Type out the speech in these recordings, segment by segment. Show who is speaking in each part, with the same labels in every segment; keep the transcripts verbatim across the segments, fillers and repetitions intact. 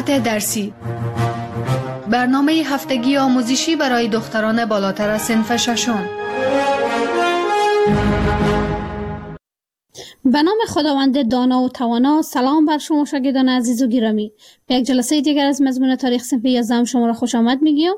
Speaker 1: ساعت درسی، برنامه هفتگی آموزشی برای دختران بالاتر از صنف ششم.
Speaker 2: به نام خداوند دانا و توانا. سلام بر شما شاگردان عزیز و گرامی. به یک جلسه دیگر از مضمون تاریخ صنف یازدهم شما را خوش آمد میگیم.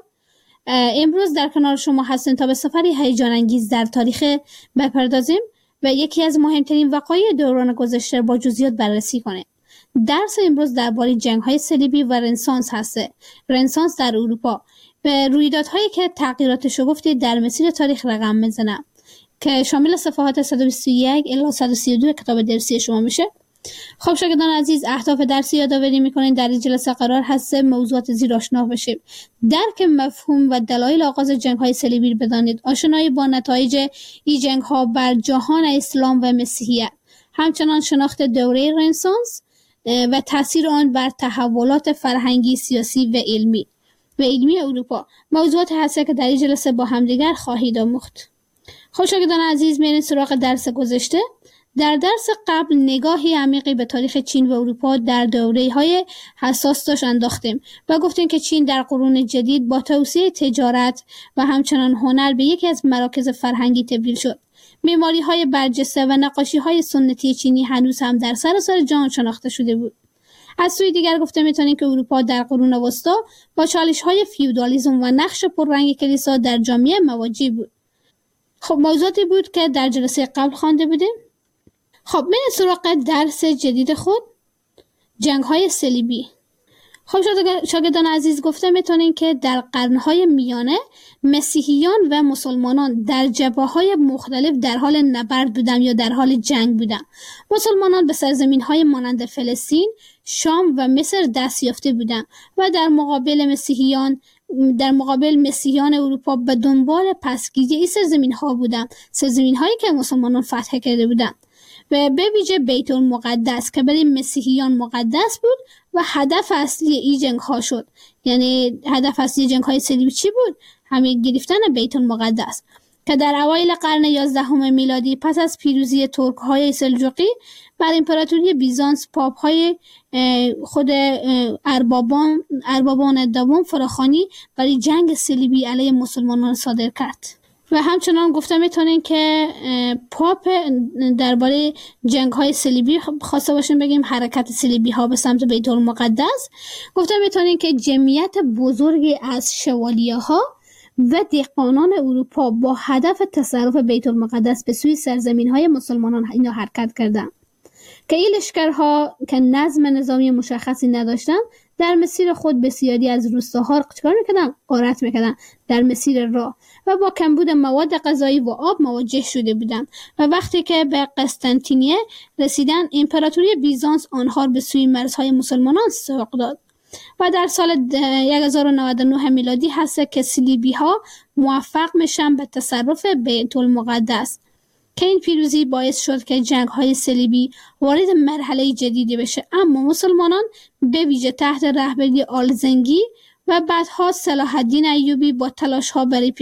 Speaker 2: امروز در کنار شما هستیم تا به سفری هیجان انگیز در تاریخ بپردازیم و یکی از مهمترین وقایع دوران گذشته با جزئیات بررسی کنیم. درس امروز درباره جنگ‌های صلیبی و رنسانس هسته. رنسانس در اروپا به رویدادهایی که تغییرات شگفتی در مسیر تاریخ رقم میزنه که شامل صفحات صد و بیست و یک الی صد و سی و دو کتاب درسی شما میشه. خب شاگردان عزیز، اهداف درسی یادآوری میکنین در این جلسه قرار هست موضوعات زیر آشنا بشیم. درک مفهوم و دلایل آغاز جنگ‌های صلیبی بدانید، آشنایی با نتایج این جنگ‌ها بر جهان اسلام و مسیحیت، همچنان شناخت دوره رنسانس و تاثیر آن بر تحولات فرهنگی، سیاسی و علمی و علمی اروپا موضوعات هسته که در این جلسه با همدیگر خواهید آموخت. خب شاگردان عزیز، میریم سراغ درس گذشته. در درس قبل نگاهی عمیقی به تاریخ چین و اروپا در دوره‌های حساس داشت انداختیم و گفتیم که چین در قرون جدید با توسعه تجارت و همچنان هنر به یکی از مراکز فرهنگی تبدیل شد. معماری‌های برجسته و نقاشی‌های سنتی چینی هنوز هم در سراسر جهان شناخته شده بود. از سوی دیگر گفته میتونیم که اروپا در قرون وسطی با چالش‌های فیودالیسم و نقش پررنگ کلیسا در جامعه مواجه بود. خب موضوعاتی بود که در جلسه قبل خوانده بودیم. خب من سراغ درس جدید خود، جنگ‌های صلیبی. خب شاگردان عزیز، گفته میتونین که در قرن‌های میانه مسیحیان و مسلمانان در جبهه‌های مختلف در حال نبرد بودند یا در حال جنگ بودند. مسلمانان به سرزمین‌های مانند فلسطین، شام و مصر دست یافته بودند و در مقابل مسیحیان در مقابل مسیحیان اروپا به دنبال پسگیری این سرزمین‌ها بودند، سرزمین‌هایی که مسلمانان فتح کرده بودند. و به ویژه بیت المقدس که برای مسیحیان مقدس بود و هدف اصلی این جنگ ها شد. یعنی هدف اصلی جنگ های صلیبی چی بود؟ همین گرفتن بیت المقدس که در اوایل قرن یازدهم میلادی پس از پیروزی ترک های سلجوقی بر امپراتوری بیزانس، پاپ های خود اربابان اربابان دوم فراخوانی برای جنگ صلیبی علیه مسلمانان صادر کرد. و همچنان گفته میتونین که پاپ درباره جنگ های صلیبی خواسته باشیم بگیم حرکت صلیبی ها به سمت بیت المقدس، گفته میتونین که جمعیت بزرگی از شوالیه ها و دهقانان اروپا با هدف تصرف بیت المقدس به سوی سرزمین های مسلمانان اینا حرکت کردن که این لشکرها که نظم نظامی مشخصی نداشتن در مسیر خود بسیاری از روستاها چیکار میکردن؟ غارت میکردن در مسیر راه و با کمبود مواد غذایی و آب مواجه شده بودند و وقتی که به قسطنطینیه رسیدن، امپراتوری بیزانس آنها به سوی مرزهای مسلمانان سوق داد و در سال هزار و نود و نه میلادی هست که صلیبی ها موفق میشن به تصرف بیت المقدس که این پیروزی باعث شد که جنگ های صلیبی وارد مرحله جدیدی بشه. اما مسلمانان به ویژه تحت رهبری آلزنگی و بعدها صلاح الدین ایوبی با تلاش ها برای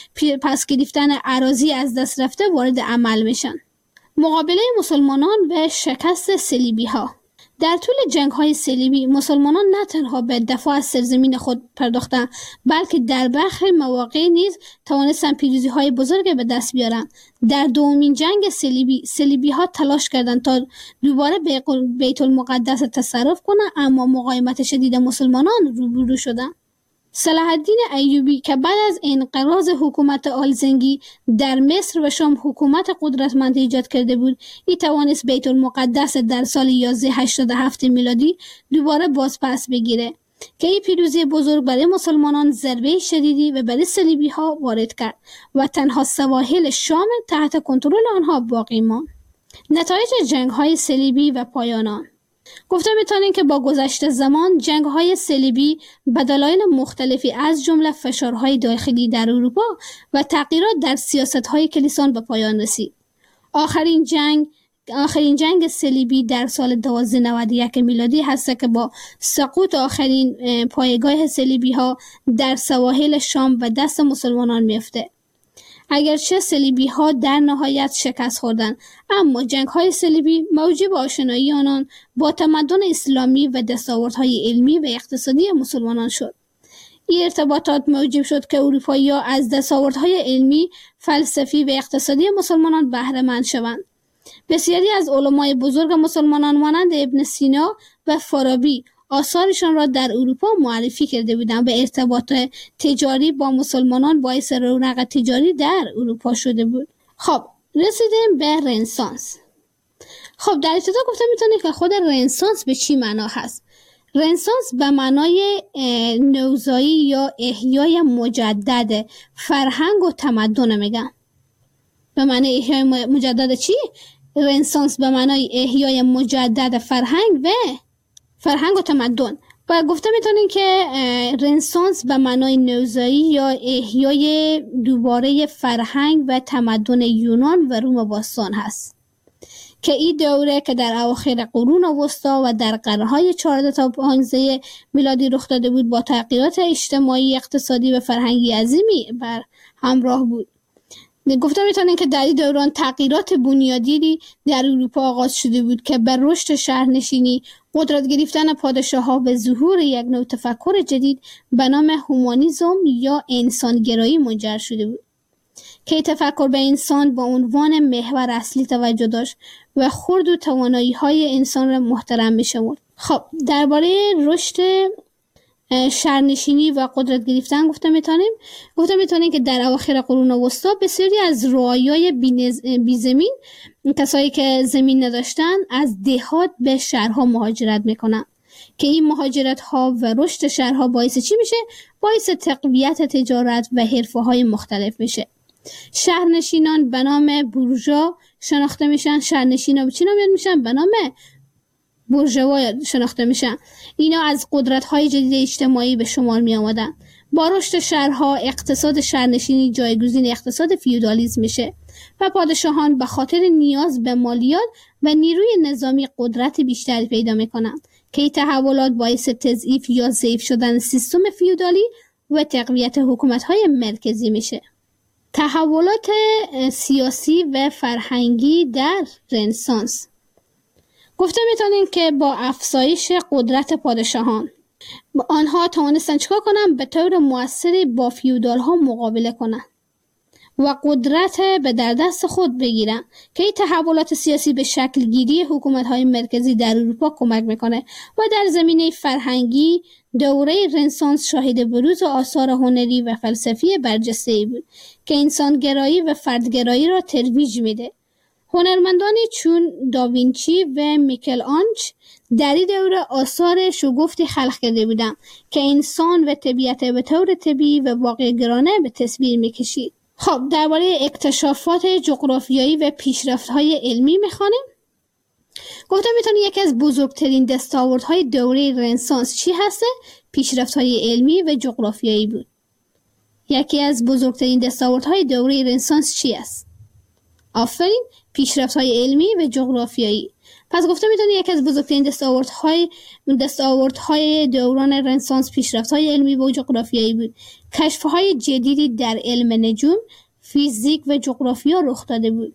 Speaker 2: پس گرفتن اراضی از دست رفته وارد عمل میشن. مقابله مسلمانان و شکست صلیبی ها. در طول جنگ های صلیبی مسلمانان نه تنها به دفاع از سرزمین خود پرداختند، بلکه در برخی مواقع نیز توانستند پیروزی های بزرگ به دست بیارند. در دومین جنگ صلیبی صلیبی ها تلاش کردند تا دوباره به بیت المقدس تصرف کنند، اما مقاومت شدید مسلمانان روبرو شدند. صلاح الدین ایوبی که بعد از انقراض حکومت آلزنگی در مصر و شام حکومت قدرتمند ایجاد کرده بود، این توانست بیت المقدس در سال هزار و هشتصد و هفت میلادی دوباره بازپس بگیره که این پیروزی بزرگ برای مسلمانان ضربه شدیدی و برای صلیبی ها وارد کرد و تنها سواحل شام تحت کنترل آنها باقی ماند. نتایج جنگ های صلیبی و پایان. گفته میتونیم که با گذشت زمان جنگ های صلیبی به دلایل مختلفی از جمله فشارهای داخلی در اروپا و تغییرات در سیاست های کلیسان به پایان رسید. آخرین جنگ آخرین جنگ صلیبی در سال دوازده نود و یک میلادی هست که با سقوط آخرین پایگاه صلیبی ها در سواحل شام و دست مسلمانان میفته اگرچه صلیبی ها در نهایت شکست خوردند، اما جنگ های صلیبی موجب آشنایی آنان با تمدن اسلامی و دستاوردهای علمی و اقتصادی مسلمانان شد. این ارتباطات موجب شد که اروپایی‌ها از دستاوردهای علمی، فلسفی و اقتصادی مسلمانان بهره مند شوند. بسیاری از علمای بزرگ مسلمانان مانند ابن سینا و فارابی آثارشان را در اروپا معرفی کرده بودند و ارتباط تجاری با مسلمانان باعث رونق تجاری در اروپا شده بود. خب رسیدیم به رنسانس. خب در ابتدا گفتم میتونید که خود رنسانس به چی معنا هست. رنسانس به معنای نوزایی یا احیای مجدد فرهنگ و تمدن میگن. به معنای احیای مجدد چی؟ رنسانس به معنای احیای مجدد فرهنگ و فرهنگ و تمدن. و گفته میتونین که رنسانس به معنای نوزایی یا احیای دوباره فرهنگ و تمدن یونان و روم باستان هست که این دوره که در اواخر قرون وسطا و در قرنهای چهارده تا پانزده میلادی رخ داده بود، با تغییرات اجتماعی، اقتصادی و فرهنگی عظیمی بر همراه بود. گفته میتونین که در این دوران تغییرات بنیادی در اروپا آغاز شده بود که بر رشد شهرنشینی، قدرت گرفتن پادشاه‌ها و ظهور یک نوع تفکر جدید به نام هومانیسم یا انسانگرایی منجر شده بود که تفکر به انسان با عنوان محور اصلی توجه داشت و خرد و توانایی‌های انسان را محترم می‌شمرد. خب درباره رشد شهرنشینی و قدرت گرفتن گفته میتونیم گفته میتونیم که در اواخر قرون وسطا بسیاری از رعایای بی زمین، کسایی که زمین نداشتن، از دهات به شهرها مهاجرت میکنن که این مهاجرت ها و رشد شهرها باعث چی میشه؟ باعث تقویت تجارت و حرفه های مختلف میشه. شهرنشینان به نام بورژوا شناخته میشن. شهرنشینا به چی نام میشن؟ به نام بورژوا شناخته میشن. اینا از قدرت‌های جدید اجتماعی به شمار می آمدن. با رشد شهرها اقتصاد شهرنشینی جایگزین اقتصاد فیودالیسم میشه و پادشاهان به خاطر نیاز به مالیات و نیروی نظامی قدرت بیشتری پیدا میکنند که این تحولات باعث تضعیف یا ضعیف شدن سیستم فیودالی و تقویت حکومت‌های مرکزی میشه. تحولات سیاسی و فرهنگی در رنسانس گفته میتونیم که با افزایش قدرت پادشاهان آنها توانستن چیکار کنن؟ به طور مؤثری با فیودال ها مقابله کنن و قدرت به در دست خود بگیرن که این تحولات سیاسی به شکل گیری حکومت های مرکزی در اروپا کمک میکنه و در زمینه فرهنگی دوره رنسانس شاهد بروز آثار هنری و فلسفی برجسته‌ای بود که انسانگرایی و فردگرایی را ترویج میده. هنرمندانی چون داوینچی و میکل آنج در این دوره آثار شگفتی خلق کرده بودند که انسان و طبیعت به طور طبیعی و واقع‌گرایانه به تصویر میکشید. خب درباره اکتشافات جغرافیایی و پیشرفت‌های علمی میخوانیم. گفتم میتونی یکی از بزرگترین دستاوردهای دوره رنسانس چی هسته؟ پیشرفت‌های علمی و جغرافیایی بود. یکی از بزرگترین دستاوردهای دوره رنسانس چی است؟ آفرین، پیشرفت‌های علمی و جغرافیایی. پس گفته میتونی یکی از بزرگترین دستاوردهای دستاوردهای دوران رنسانس پیشرفت‌های علمی و جغرافیایی بود. کشف‌های جدیدی در علم نجوم، فیزیک و جغرافیا رخ داده بود.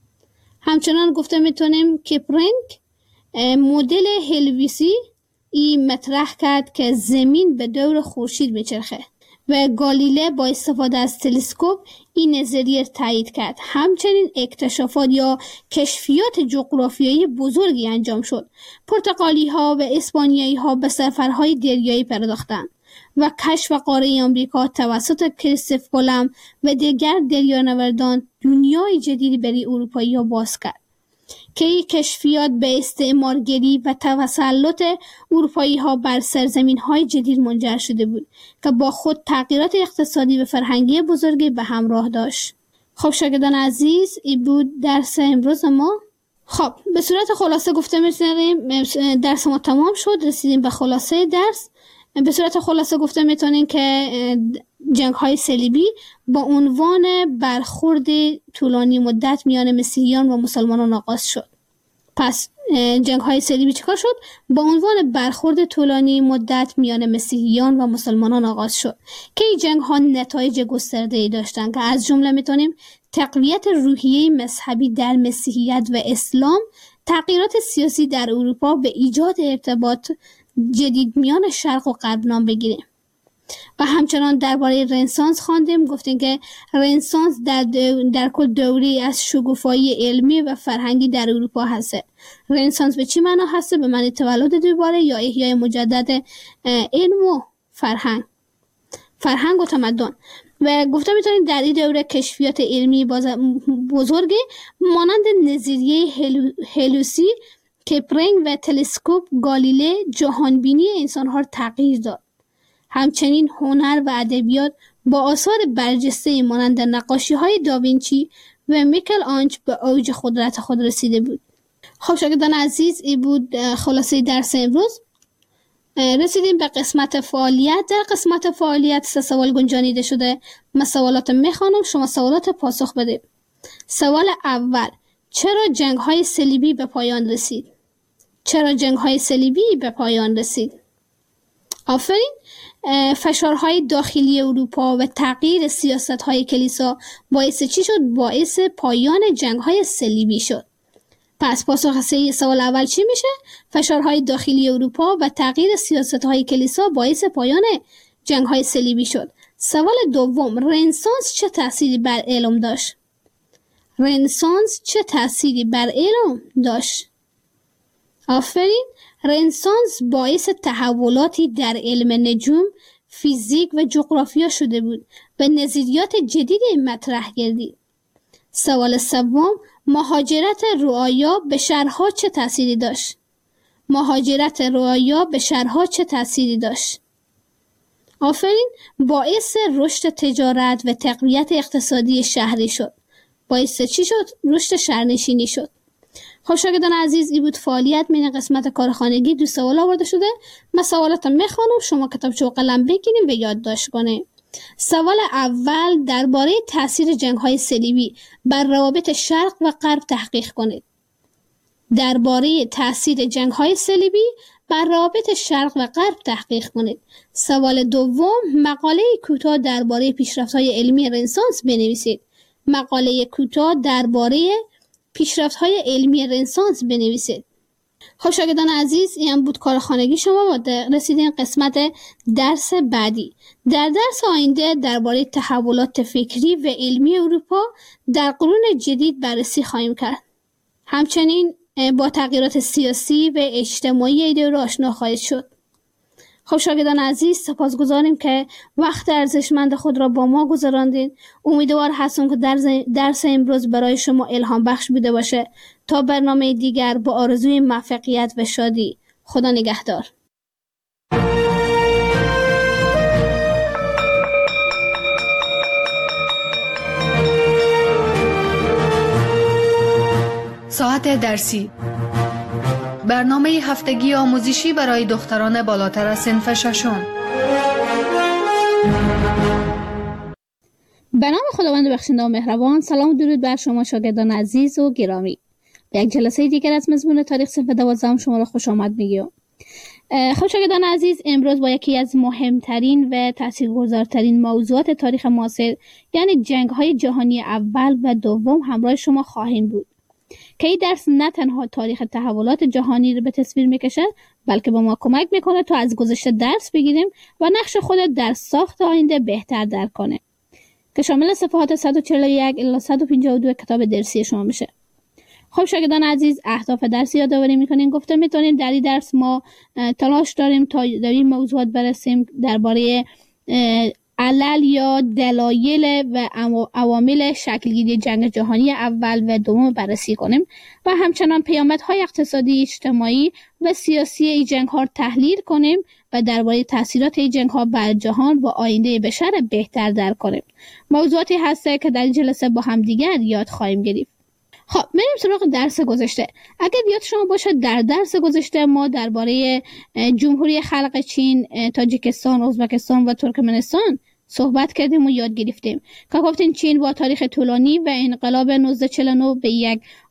Speaker 2: همچنان گفته میتونیم کپرنگ مدل هلویسی این مطرح کرد که زمین به دور خورشید میچرخه و گالیله با استفاده از تلسکوپ این نظریه تایید کرد. همچنین اکتشافات یا کشفیات جغرافیایی بزرگی انجام شد. پرتغالی ها و اسپانیایی ها به سفرهای دریایی پرداختند و کشف قاره آمریکا توسط کریستوف کلمب و دیگر دریانوردان دنیای جدیدی برای اروپایی ها باز کرد که این کشفیات به استعمارگری و تسلط اروپایی ها بر سرزمین های جدید منجر شده بود که با خود تغییرات اقتصادی و فرهنگی بزرگی به همراه داشت. خب شاگردان عزیز، این بود درس امروز ما. خب به صورت خلاصه گفته میتونیم درس ما تمام شد، رسیدیم به خلاصه درس. به صورت خلاصه گفته میتونیم که جنگ های صلیبی با عنوان برخورد طولانی مدت میان مسیحیان و مسلمانان آغاز شد. پس جنگ های صلیبی چیکار شد؟ با عنوان برخورد طولانی مدت میان مسیحیان و مسلمانان آغاز شد که این جنگ ها نتایج گسترده‌ای داشتند که از جمله میتونیم تقویت روحیه مذهبی در مسیحیت و اسلام، تغییرات سیاسی در اروپا به ایجاد ارتباط جدید میان شرق و غرب نام بگیریم. و همچنان درباره رنسانس خواندیم، گفتیم که رنسانس در, در کل دوری از شکوفایی علمی و فرهنگی در اروپا هسته. رنسانس به چی معنا هسته؟ به معنی تولد دوباره یا احیای مجدد علم و فرهنگ فرهنگ و تمدن. و گفته میتونیم در این دوره کشفیات علمی بزرگی مانند نظریه هلوسی، کپلینگ و تلسکوپ گالیله جهانبینی انسانها را تغییر داد. همچنین هنر و ادبیات با آثار برجسته مانند نقاشی‌های داوینچی و میکل آنج به اوج قدرت خود رسیده بود. خب شاگردان عزیز، این بود خلاصه درس امروز. رسیدیم به قسمت فعالیت. در قسمت فعالیت سه سوال گنجانیده شده. من سوالات میخوانم، شما سوالات پاسخ بده. سوال اول: چرا جنگ‌های صلیبی به پایان رسید؟ چرا جنگ‌های صلیبی به پایان رسید؟ آفرین. فشارهای داخلی اروپا و تغییر سیاست‌های کلیسا باعث چی شد؟ باعث پایان جنگ‌های صلیبی شد. پس پاسخ صحیح سوال اول چی میشه؟ فشارهای داخلی اروپا و تغییر سیاست‌های کلیسا باعث پایان جنگ‌های صلیبی شد. سوال دوم: رنسانس چه تأثیری بر علم داشت؟ رنسانس چه تأثیری بر علم داشت؟ آفرین. رنسانس باعث تحولاتی در علم نجوم، فیزیک و جغرافیا شده بود و نظریات جدیدی مطرح گردید. سوال سوم: مهاجرت رعایا به شهرها چه تأثیری داشت؟ مهاجرت رعایا به شهرها چه تأثیری داشت؟ آفرین. باعث رشد تجارت و تقویت اقتصادی شهری شد. باعث چی شد؟ رشد شهرنشینی شد. خب شاگردان عزیز، این بود فعالیت من قسمت کارخانگی. دو سوال آورده شده. من سوالاتم میخوانم، شما کتابچه و قلم بگیریم و یادداشت کنیم. سوال اول: درباره تاثیر جنگ‌های صلیبی بر روابط شرق و غرب تحقیق کنید. درباره تاثیر جنگ‌های صلیبی بر روابط شرق و غرب تحقیق کنید. سوال دوم: مقاله کوتاه درباره پیشرفت‌های علمی رنسانس بنویسید. مقاله کوتاه درباره پیشرفت‌های علمی رنسانس بنویسید. خب شاگردان عزیز، این بود کارخانگی شما و رسیدین قسمت درس بعدی. در درس آینده درباره تحولات فکری و علمی اروپا در قرون جدید بررسی خواهیم کرد. همچنین با تغییرات سیاسی و اجتماعی این دوره آشنا خواهید شد. خب شاگردان عزیز، سپاسگزاریم که وقت ارزشمند خود را با ما گذراندین. امیدوار هستم که درس امروز برای شما الهام بخش بوده باشه. تا برنامه دیگر با آرزوی موفقیت و شادی. خدا نگهدار.
Speaker 1: ساعت درسی، برنامه هفتگی آموزشی برای دختران بالاتر از صنف ششم.
Speaker 2: به نام خداوند بخشنده و مهربان. سلام و درود بر شما شاگردان عزیز و گرامی. به یک جلسه دیگر از مضمون تاریخ صنف دوازدهم شما را خوش آمد میگم. خب شاگردان عزیز، امروز با یکی از مهمترین و تاثیرگذارترین موضوعات تاریخ معاصر، یعنی جنگ‌های جهانی اول و دوم همراه شما خواهیم بود که این درس نه تنها تاریخ تحولات جهانی رو به تصویر میکشه، بلکه به ما کمک میکنه تا از گذشته درس بگیریم و نقش خود در ساخت آینده بهتر درک کنه، که شامل صفحات صد و چهل و یک الی صد و پنجاه و دو کتاب درسی شما میشه. خب شاگردان عزیز، اهداف درس یادآوری میکنیم. گفته میتونیم در این درس ما تلاش داریم تا در این موضوعات برسیم، درباره علل یا دلایل و عوامل شکلگیری جنگ جهانی اول و دوم بررسی کنیم و همچنان پیامدهای اقتصادی، اجتماعی و سیاسی این جنگ ها تحلیل کنیم و درباره تاثیرات این جنگ ها بر جهان و آینده بشر بهتر درک کنیم. موضوعاتی هسته که در این جلسه با هم دیگر یاد خواهیم گرفت. خب بریم سراغ درس گذشته. اگر یاد شما باشه در درس گذشته ما درباره جمهوری خلق چین، تاجیکستان، ازبکستان و ترکمنستان صحبت کردیم و یاد گرفتیم که گفتیم چین با تاریخ طولانی و انقلاب نوزده چهل و نه به یک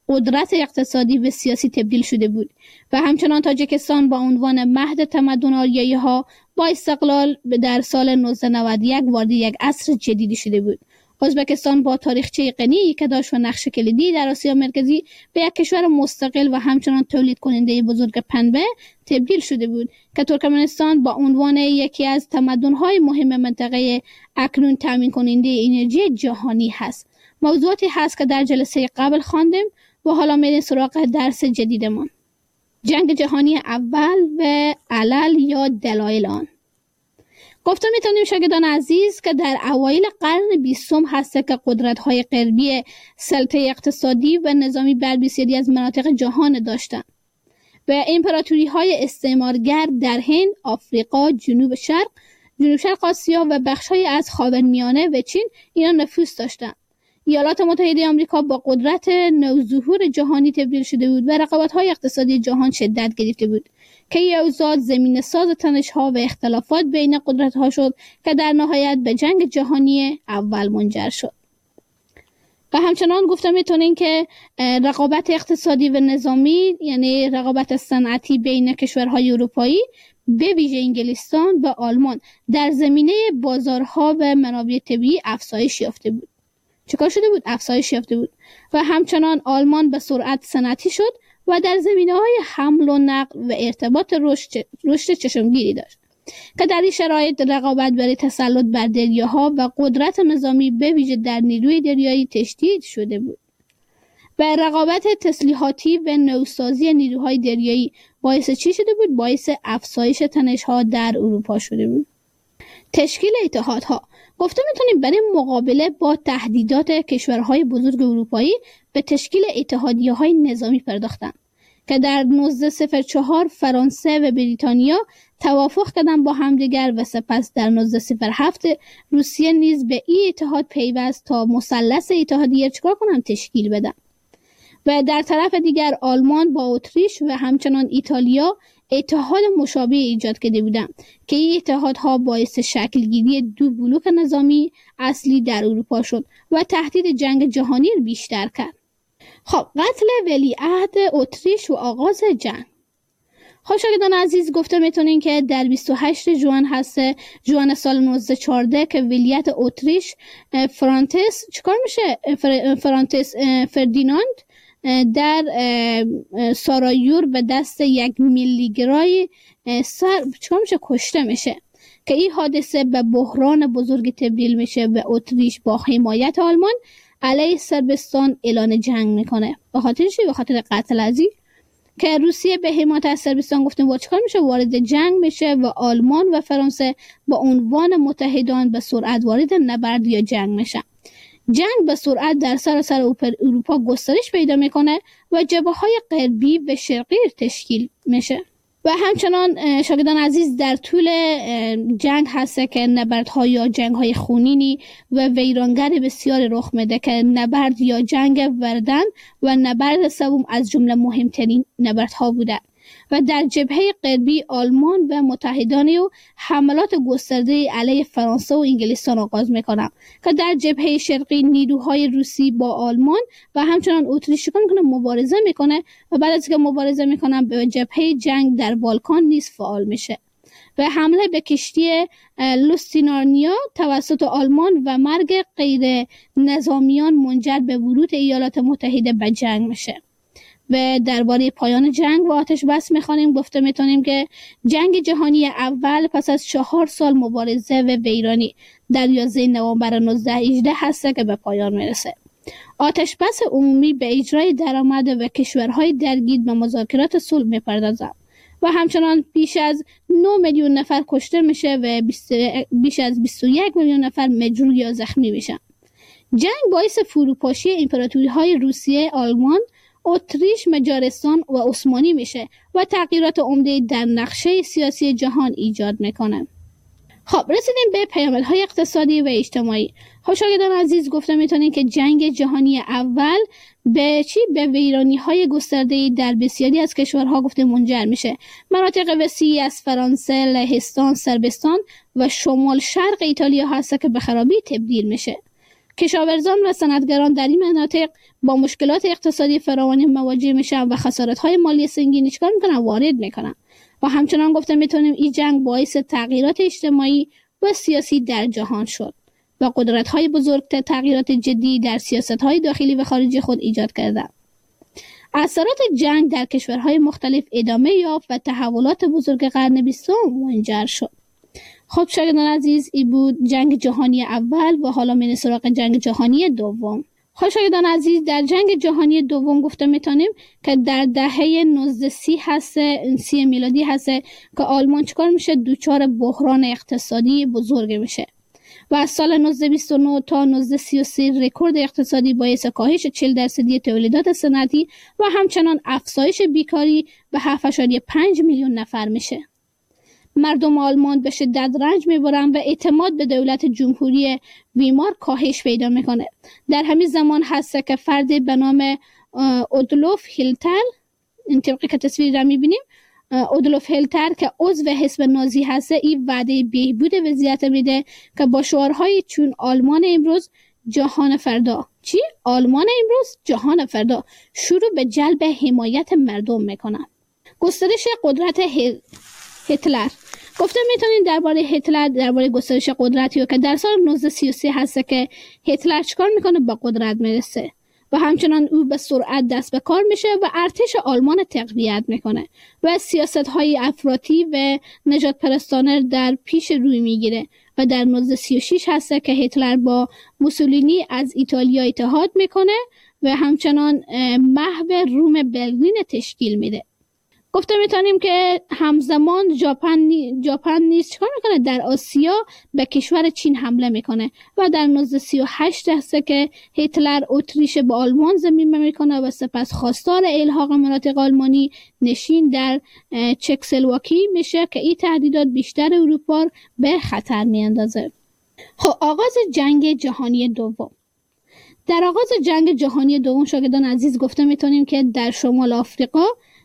Speaker 2: قدرت اقتصادی و سیاسی تبدیل شده بود و همچنان تاجیکستان با عنوان مهد تمدن آریایی‌ها با استقلال در سال نوزده نود و یک وارد یک عصر جدیدی شده بود. ازبکستان با تاریخچه غنی که داشت و نقش کلیدی در آسیا مرکزی به یک کشور مستقل و همچنان تولید کننده بزرگ پنبه تبدیل شده بود که ترکمنستان با عنوان یکی از تمدن‌های مهم منطقه اکنون تامین کننده انرژی جهانی هست. موضوعاتی هست که در جلسه قبل خواندیم و حالا میریم سراغ درس جدیدمان. جنگ جهانی اول و علل یا دلایل آن. گفته میتونیم شاگردان عزیز که در اوایل قرن بیستم هست که قدرت‌های غربی سلطه اقتصادی و نظامی بر بسیاری از مناطق جهان داشتند و امپراتوری‌های استعمارگر در هند، آفریقا، جنوب شرق، جنوب شرق آسیا و بخش‌های از خاورمیانه و چین اینا نفوذ داشتند. ایالات متحده آمریکا با قدرت نوظهور جهانی تبدیل شده بود و رقابت‌های اقتصادی جهان شدت گرفته بود که این اوضاع زمینه ساز تنش‌ها و اختلافات بین قدرت‌ها شد که در نهایت به جنگ جهانی اول منجر شد. و همچنان گفته میتونین که رقابت اقتصادی و نظامی یعنی رقابت صنعتی بین کشورهای اروپایی به ویژه انگلستان و آلمان در زمینه بازارها و منابع طبیعی افزایش یافته بود. چیکار شده بود؟ افزایش یافته بود و همچنان آلمان به سرعت صنعتی شد و در زمینه‌های حمل و نقل و ارتباط رشد رشد چشمگیری داشت که در این شرایط رقابت برای تسلط بر دریاها و قدرت نظامی به ویژه در نیروی دریایی تشدید شده بود و رقابت تسلیحاتی و نوسازی نیروهای دریایی باعث چی شده بود؟ باعث افزایش تنش‌ها در اروپا شده بود. تشکیل اتحادها. گفته میتونیم برای مقابله با تهدیدات کشورهای بزرگ اروپایی به تشکیل اتحادیه‌های نظامی پرداختند که در نوزده صفر چهار فرانسه و بریتانیا توافق کردند با همدیگر و سپس در نوزده صفر هفت روسیه نیز به این اتحاد پیوست تا مثلث اتحادیه چیکار کنند؟ تشکیل بدن. و در طرف دیگر آلمان با اتریش و همچنان ایتالیا اتحاد مشابه ایجاد کرده بودند که این اتحادها باعث شکلگیری دو بلوک نظامی اصلی در اروپا شد و تهدید جنگ جهانی را بیشتر کرد. خب قتل ولیعهد اتریش و آغاز جنگ. خب شاگردان عزیز گفته میتونین که در بیست و هشت ژوئن هست ژوئن سال نوزده چهارده که ولیعهد اتریش فرانتس چیکار میشه؟ فرانتس فردیناند در سارایور به دست یک میلیگرای سر چیکار میشه؟ کشته میشه که این حادثه به بحران بزرگی تبدیل میشه و اتریش با حمایت آلمان علیه صربستان اعلان جنگ میکنه. به خاطر چی؟ به خاطر قتل ازی که روسیه به حمایت از صربستان گفتیم با چیکار میشه؟ وارد جنگ میشه و آلمان و فرانسه با عنوان متحدان به سرعت وارد نبرد یا جنگ میشن. جنگ به سرعت در سراسر اروپا گسترش پیدا میکنه و جبهه‌های غربی و شرقی تشکیل میشه. و همچنان شاگردان عزیز در طول جنگ هست که نبردها یا جنگ‌های خونینی و ویرانگر بسیار رخ میده که نبرد یا جنگ وردن و نبرد سوم از جمله مهمترین نبردها بوده و در جبهه غربی آلمان و متحدان او حملات گسترده علیه فرانسه و انگلستان آغاز میکنند که در جبهه شرقی نیروهای روسی با آلمان و همچنان اتریش میکنه مبارزه میکنه و بعد از که مبارزه میکنن به جبهه جنگ در بالکان نیز فعال میشه و حمله به کشتی لوستینارنیا توسط آلمان و مرگ غیر نظامیان منجر به ورود ایالات متحده به جنگ میشه. و درباره پایان جنگ و آتش بس میخوانیم. گفته میتونیم که جنگ جهانی اول پس از چهار سال مبارزه و ویرانی در یازده نوامبر نوزده هجده هست که به پایان میرسه. آتش بس عمومی به اجرای درآمد و کشورهای درگیر به مذاکرات صلح میپردازند و همچنان بیش از نه میلیون نفر کشته میشه و بیش از بیست و یک میلیون نفر مجروح یا زخمی میشن. جنگ باعث فروپاشی امپراتوری های روسیه، آلمان، اتریش، مجارستان و عثمانی میشه و تغییرات عمده در نقشه سیاسی جهان ایجاد میکنه. خب رسیدیم به پیامدهای اقتصادی و اجتماعی. خب شاگردان عزیز گفته میتونین که جنگ جهانی اول به چی؟ به ویرانی‌های گسترده‌ای در بسیاری از کشورها گفته منجر میشه. مناطق وسیعی از فرانسه، لهستان، صربستان و شمال شرق ایتالیا هست که به خرابی تبدیل میشه کشاورزان و صنعتگران در این مناطق با مشکلات اقتصادی فراوانی مواجه میشن و خسارت‌های مالی سنگینی چکار میکنن؟ وارد میکنن. و همچنان گفته میتونیم این جنگ باعث تغییرات اجتماعی و سیاسی در جهان شد و قدرت‌های بزرگ تغییرات جدی در سیاست‌های داخلی و خارجی خود ایجاد کردند. اثرات جنگ در کشورهای مختلف ادامه یافت و تحولات بزرگ قرن بیستم منجر شد. خب شاگردان عزیز، این بود جنگ جهانی اول و حالا میریم سراغ جنگ جهانی دوم. خب شاگردان عزیز، در جنگ جهانی دوم گفته میتونیم که در دهه نوزده سی هست سی میلادی هست که آلمان چکار میشه؟ دوچار بحران اقتصادی بزرگ میشه و از سال نوزده بیست و نه تا نوزده سی و سه رکورد اقتصادی باعث کاهش چهل درصدی تولیدات صنعتی و همچنان افزایش بیکاری به هفت اشاریه پنج میلیون نفر میشه. مردم آلمان به شدت رنج میبرن و اعتماد به دولت جمهوری ویمار کاهش پیدا میکنه. در همین زمان هست که فرد به نام اودولف هیتلر، این طبقی که تصویر را میبینیم، اودولف هیتلر که عضو حزب نازی هست، این وعده بهبود وضعیت میده که با شعارهای چون آلمان امروز جهان فردا، چی؟ آلمان امروز جهان فردا، شروع به جلب حمایت مردم میکنن. گسترش قدرت هیتلر. گفته میتونین درباره هیتلر، درباره گسترش قدرتی که در سال نوزده سی و سه هست که هیتلر چکار میکنه؟ با قدرت میرسه و همچنان او به سرعت دست به کار میشه و ارتش آلمان تقویت میکنه و سیاست های افراطی و نجات پرستانه در پیش روی میگیره و در نوزده سی و شش هست که هیتلر با موسولینی از ایتالیا اتحاد میکنه و همچنان محو روم برلین تشکیل میده. گفته میتونیم که همزمان ژاپن ژاپن نیز چیکار میکنه؟ در آسیا به کشور چین حمله میکنه و در نوزده سی و هشت هست که هیتلر اتریش به آلمان ضمیمه میکنه و سپس خواستار الحاق مناطق آلمانی نشین در چکسلواکی میشه که این تهدیدات بیشتر اروپا به خطر میاندازه. خب آغاز جنگ جهانی دوم. در آغاز جنگ جهانی دوم شاگردان عزیز گفته میتونیم که در شمال آفریقا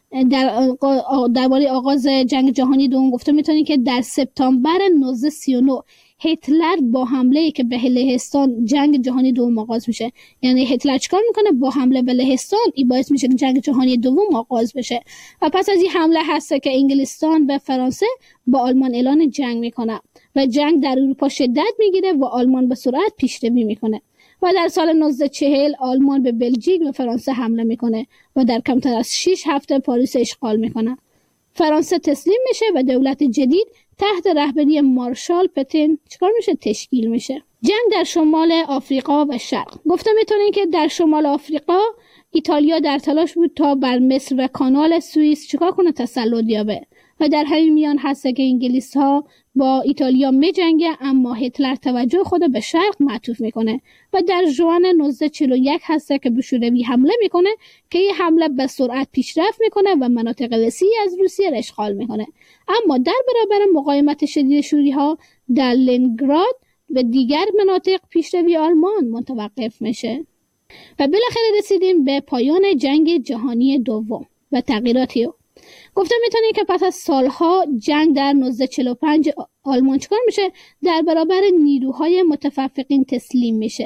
Speaker 2: در درباره آغاز جنگ جهانی دوم گفته میتونیم که در سپتامبر نوزده سی و نه هیتلر با حمله که به لهستان جنگ جهانی دوم آغاز میشه. یعنی هیتلر چیکار میکنه؟ با حمله به لهستان این باعث میشه که جنگ جهانی دوم آغاز بشه و پس از این حمله هست که انگلستان و فرانسه با آلمان اعلان جنگ میکنه و جنگ در اروپا شدت میگیره و آلمان به سرعت پیشروی میکنه و در سال نوزده چهل آلمان به بلژیک و فرانسه حمله میکنه و در کمتر از شش هفته پاریس اشغال میکنه. فرانسه تسلیم میشه و دولت جدید تحت رهبری مارشال پتن چیکار میشه؟ تشکیل میشه. جنگ در شمال آفریقا و شرق. گفته میتونین که در شمال آفریقا ایتالیا در تلاش بود تا بر مصر و کانال سوئیس چیکار کنه؟ تسلط یابه و در همین میان هست که انگلیس ها با ایتالیا می جنگه، اما هیتلر توجه خود به شرق معطوف میکنه و در ژوئن نوزده چهل و یک هست که به شوروی حمله میکنه که این حمله به سرعت پیشرفت میکنه و مناطق وسیعی از روسیه را اشغال میکنه، اما در برابر مقاومت شدید شوری ها در لنینگراد و دیگر مناطق پیشروی آلمان متوقف میشه و بالاخره رسیدیم به پایان جنگ جهانی دوم و تغییراتی. گفته میتونی که پس از سالها جنگ در نوزده چهل و پنج آلمان چکار میشه؟ در برابر نیروهای متفرقین تسلیم میشه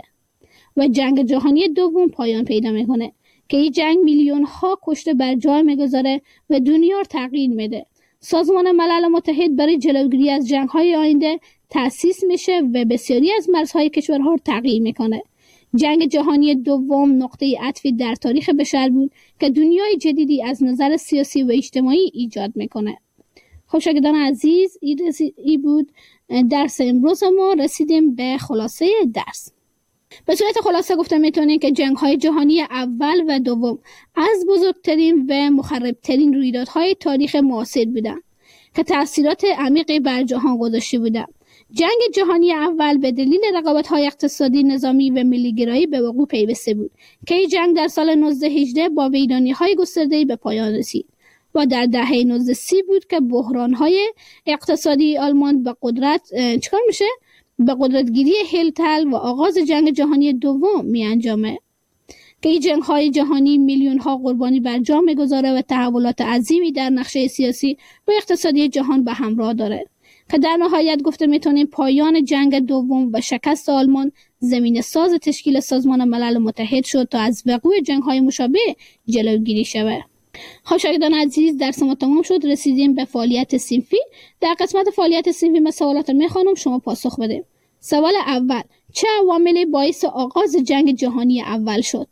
Speaker 2: و جنگ جهانی دوم پایان پیدا میکنه که این جنگ میلیون ها کشته بر جای میگذاره و دنیا رو تغییر میده. سازمان ملل متحد برای جلوگیری از جنگ های آینده تأسیس میشه و بسیاری از مرزهای کشورها رو تغییر میکنه. جنگ جهانی دوم نقطه عطفی در تاریخ بشر بود که دنیای جدیدی از نظر سیاسی و اجتماعی ایجاد میکنه. خب شاگردان عزیز، این بود درس امروز ما. رسیدیم به خلاصه درس. به صورت خلاصه گفته میتونیم که جنگ های جهانی اول و دوم از بزرگترین و مخربترین رویدادهای تاریخ معاصر بودند که تأثیرات عمیقی بر جهان گذاشته بودند. جنگ جهانی اول به دلیل رقابت‌های اقتصادی، نظامی و ملی‌گرایی به وقوع پیوسته بود که این جنگ در سال نوزده هجده با ویرانی‌های گسترده‌ای به پایان رسید و در دهه نوزده سی بود که بحران‌های اقتصادی آلمان به قدرت چیکار میشه؟ به قدرتگیری هیتلر و آغاز جنگ جهانی دوم می انجامه که این جنگ‌های جهانی میلیون‌ها قربانی بر جا می‌گذاره و تحولات عظیمی در نقشه سیاسی و اقتصادی جهان به همراه داره. که در نهایت گفته میتونیم پایان جنگ دوم و شکست آلمان زمین ساز تشکیل سازمان ملل متحد شد تا از وقوع جنگ‌های مشابه جلوگیری شود. خب شاگردان عزیز، درس ما تمام شد. رسیدیم به فعالیت صنفی. در قسمت فعالیت صنفی من سوالات میخوانم، شما پاسخ بده. سوال اول: چه عواملی باعث آغاز جنگ جهانی اول شد؟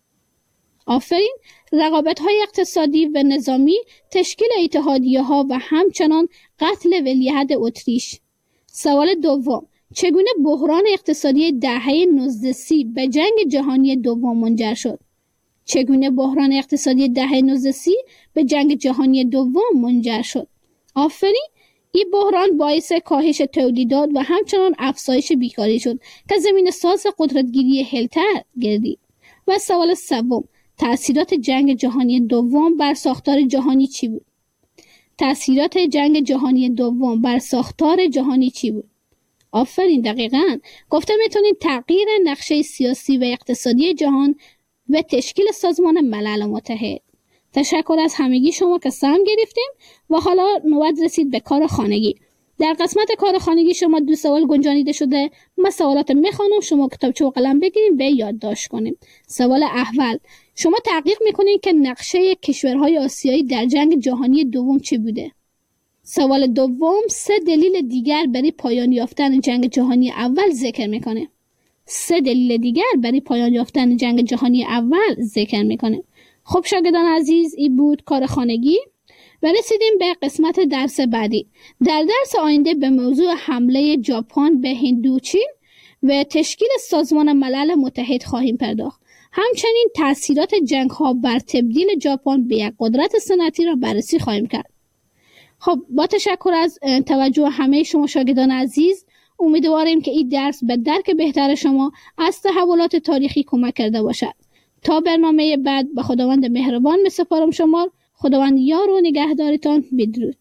Speaker 2: آفرین، رقابت‌های اقتصادی و نظامی، تشکیل اتحادیه‌ها و همچنان قتل ولیعهد اتریش. سوال دوم: چگونه بحران اقتصادی دهه نوزده سی به جنگ جهانی دوم منجر شد؟ چگونه بحران اقتصادی دهه نوزده سی به جنگ جهانی دوم منجر شد؟ آفرین، این بحران باعث کاهش تولیدات و همچنان افزایش بیکاری شد که زمین ساز قدرتگیری هیتلر گردید. و سوال سوم: تأثیرات جنگ جهانی دوم بر ساختار جهانی چی بود؟ تأثیرات جنگ جهانی دوم بر ساختار جهانی چی بود؟ آفرین، دقیقاً گفته میتونید تغییر نقشه سیاسی و اقتصادی جهان و تشکیل سازمان ملل متحد. تشکر از همگی شما که سهم گرفتیم و حالا نوبت رسید به کار خانگی. در قسمت کار خانگی شما دو سوال گنجانیده شده. من سوالات میخوانم، شما کتابچه و قلم بگیرید و یادداشت کنید. سوال اول: شما تحقیق میکنید که نقشه کشورهای آسیایی در جنگ جهانی دوم چه بوده؟ سوال دوم: سه دلیل دیگر برای پایان یافتن جنگ جهانی اول ذکر میکنه. سه دلیل دیگر برای پایان یافتن جنگ جهانی اول ذکر میکنه. خب شاگردان عزیز، این بود کار خانگی و رسیدیم به قسمت درس بعدی. در درس آینده به موضوع حمله ژاپن به هندوچین و تشکیل سازمان ملل متحد خواهیم پرداخت. همچنین تأثیرات جنگ ها بر تبدیل ژاپن به یک قدرت صنعتی را بررسی خواهیم کرد. خب با تشکر از توجه همه شما شاگردان عزیز، امیدواریم که این درس به درک بهتر شما از تحولات تاریخی کمک کرده باشد. تا برنامه بعد به خداوند مهربان می سپارم شما. خداوند یار و نگهدارتان. بدرود.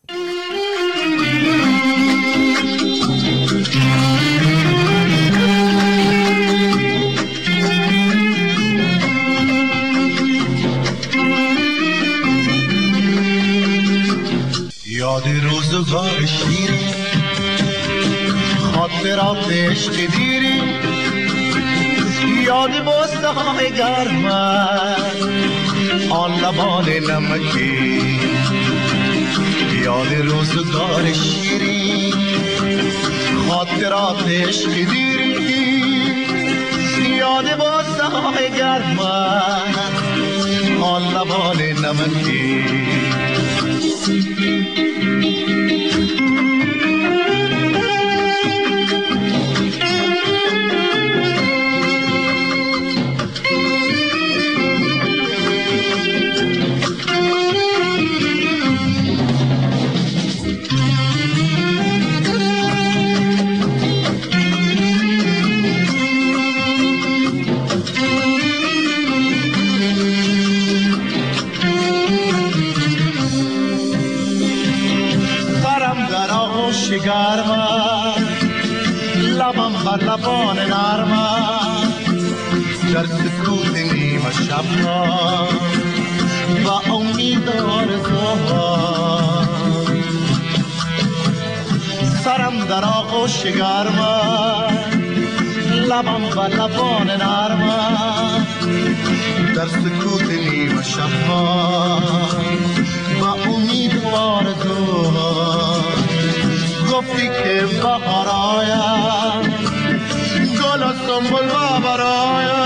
Speaker 3: یاد روزگار شیرین، خاطرات عشق دیری، یاد بوسه های گرم، آن لبان نمکی. یاد روزگار شیرین، خاطرات عشق دیری، یاد بوسه های گرم، آن لبان نمکی. گرمم، لبم بر لبان نرمم، در سکوت نیمه شبها و امید آرزوها. سرم در آغوش گرمم، لبم بر لبان نرمم، در سکوت نیمه شبها و امید آرزوها. گفتی که بهار آید، گل و سنبل و براید،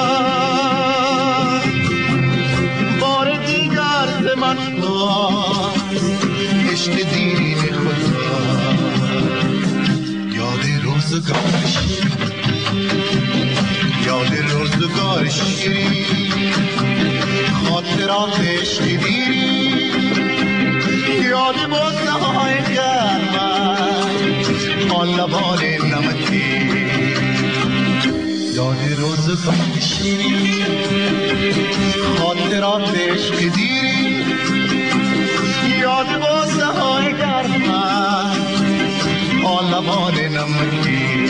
Speaker 3: بار دیگر ز من خواست عشق دیرین خدا. یاد روزگار شیرین، یاد روزگار شیرین، خاطرات عشق دیرین، یاد بوسه های گرم، آن لبان نمکی. یاد روزگار شیرین، خاطرات عشق دیرین، یاد بوسه های گرم، آن لبان نمکی.